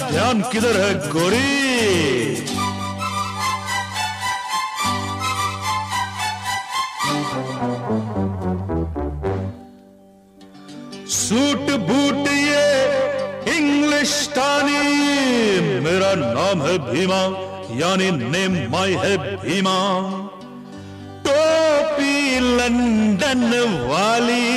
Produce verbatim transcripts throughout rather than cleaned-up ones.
ध्यान किधर है गोरी? सूट बूट ये इंग्लिशतानी, मेरा नाम है भीमा, यानी नेम माई है भीमा। टोपी लंदन वाली,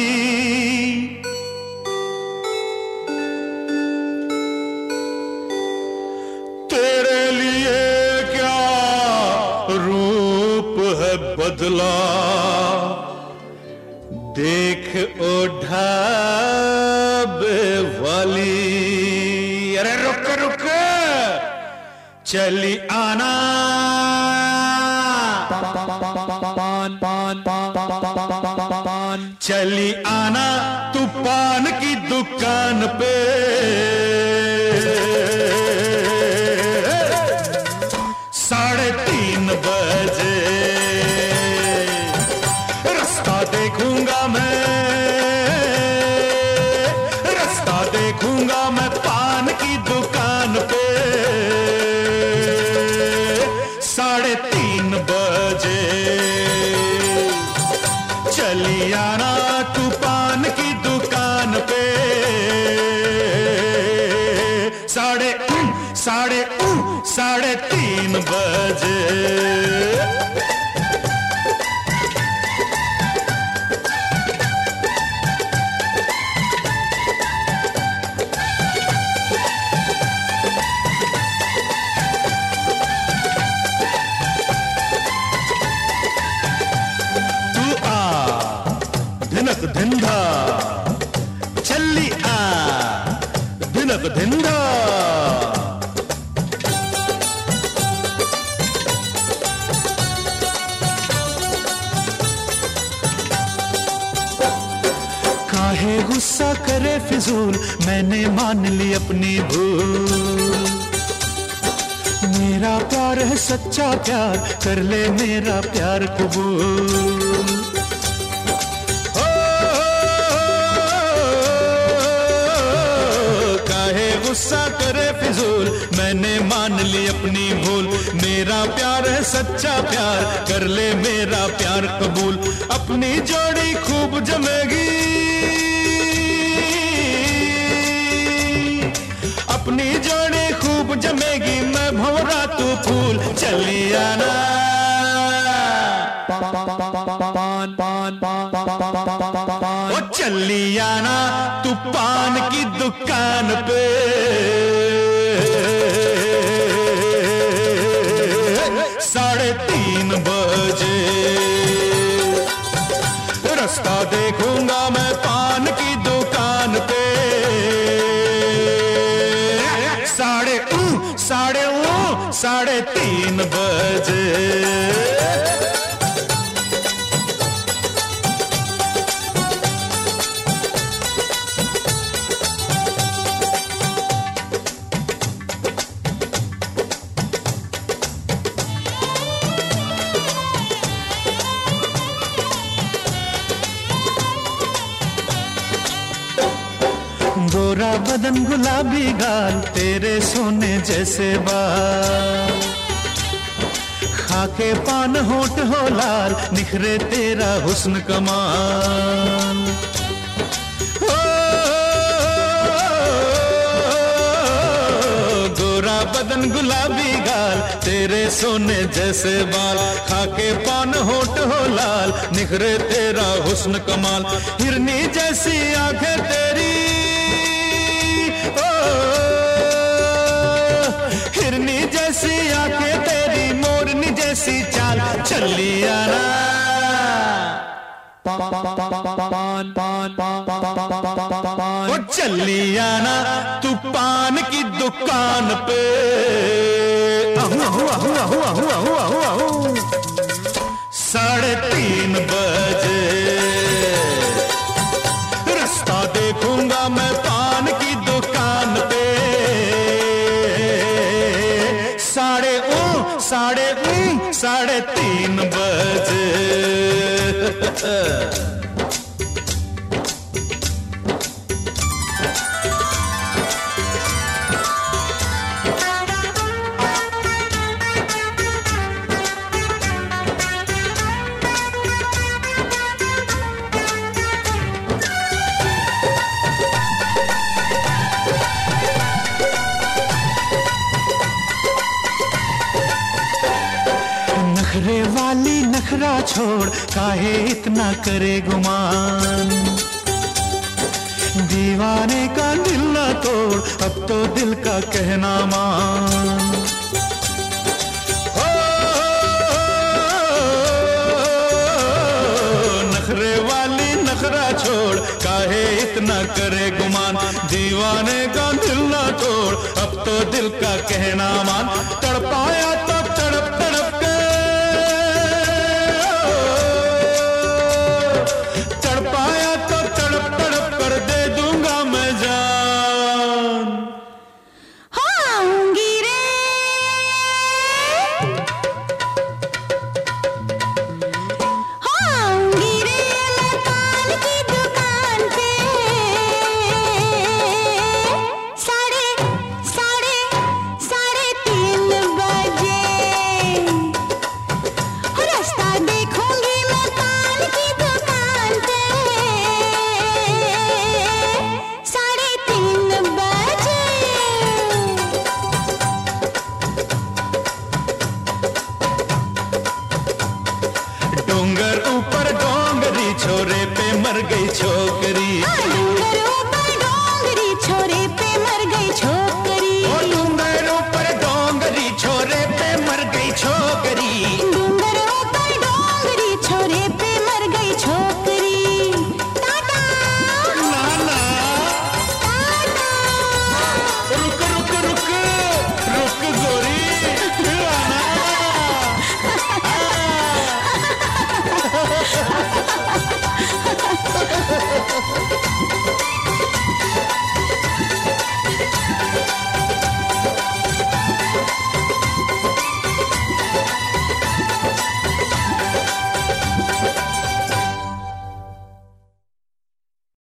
तेरे लिए क्या रूप है बदला, देख ओ ढाबे वाली। अरे रुक रुक, चली आना, पान पान पान चली आना तू पान की दुकान पे। साढ़े तीन बजे रास्ता देखूंगा मैं, रास्ता देखूंगा मैं पान की दुकान पे। साढ़े तीन बजे चली आना तू पान की दुकान पे। साढ़े साढ़े साढ़े तीन बजे। धिनक धिंधा चली आ, धिनक धिंधा। काहे गुस्सा करे फिजूल, मैंने मान ली अपनी भूल। मेरा प्यार है सच्चा प्यार, कर ले मेरा प्यार कबूल। गुस्सा करे फिजूल, मैंने मान ली अपनी भूल। मेरा प्यार है सच्चा प्यार, कर ले मेरा प्यार कबूल। अपनी जोड़ी खूब जमेगी, अपनी जोड़ी खूब जमेगी। मैं भंवरा तू फूल, चली आना पान पान पान, ओ चली आना तू पान की दुकान पे। साढ़े तीन बजे रास्ता देखूंगा मैं पान की दुकान पे। साढ़े साढ़े साढ़े तीन बजे। गोरा बदन गुलाबी गाल, तेरे सोने जैसे बाल। खाके पान होठ हो लाल, निखरे तेरा हुस्न कमाल। ओ, गोरा बदन गुलाबी गाल, तेरे सोने जैसे बाल। खाके पान होठ हो लाल, निखरे तेरा हुस्न कमाल। हिरनी जैसी आंखें तेरी, हिरनी जैसी आंखें तेरी, मोरनी जैसी चाल, चली आना पान पान पान, ओ चली आना तू पान की दुकान पे। साढ़े तीन बजे रास्ता देखूंगा मैं पान की दुकान पे। साढ़े साढ़े साढ़े तीन बजे। नखरे वाली नखरा छोड़, काहे इतना करे गुमान। दीवाने का दिल ना तोड़, अब तो दिल का कहना मान। हो, नखरे वाली नखरा छोड़, काहे इतना करे गुमान। दीवाने का दिल ना तोड़, अब तो दिल का कहना मान। तड़पाया तो तड़प तड़प के, तड़पाया तो तड़प तड़प कर दे दूंगा मैं जान। आऊंगी रे, आऊंगी रे लतान की दुकान पे। साढ़े साढ़े साढ़े तीन बजे रास्ता देखूंगी मैं पान की दुकान पे। साढ़े तीन बजे डोंगर ऊपर डोंगरी, छोरे पे मर गई छोकरी। डोंगर